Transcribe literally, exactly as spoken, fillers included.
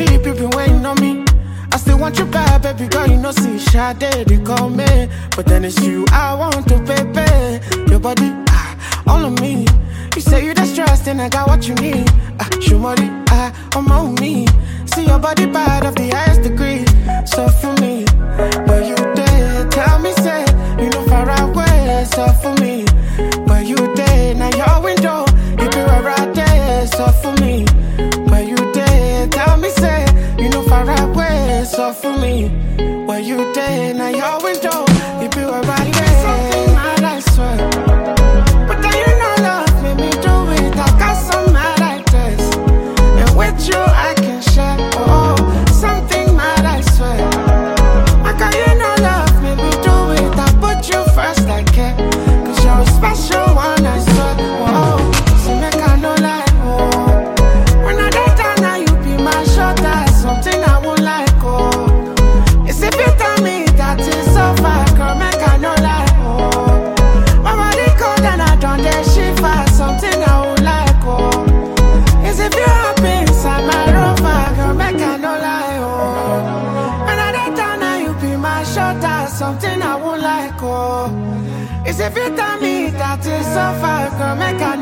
sleep, you been waiting on me. I still want you back, baby girl, you know, see, Sade, they call me. But then it's you I want to, baby. Your body, ah, all of me. You say you the stressed and I got what you need. Ah, show money, ah, I'm on me. See your body bad of the highest degree. So for me, but you did tell me, say, you know, far away. So for me, but you did, now your window, you be right there. So for me, but you did tell me, say, you know, far away. So for me, but you did, now your window, you be right there. Something mad, I swear. But then you know love made me do it. I got some mad like this, and with you I can share. Oh, something mad, I swear. I got you know love made me do it. I put you first, I care. Cause you're a special one, I swear. Oh, so make I no lie. Oh, when I get down now you be my shoulder. Something I won't like. Oh, it's if you tell me that it's so far, girl, make I no lie. Oh, my body cold and I don't dare shiver. Something I won't like. Oh, it's if you happy inside my rover, girl, make I no lie. Oh, when I get down now you be my shoulder. Something I won't like. Oh, it's if you tell me that it's so far, girl, make I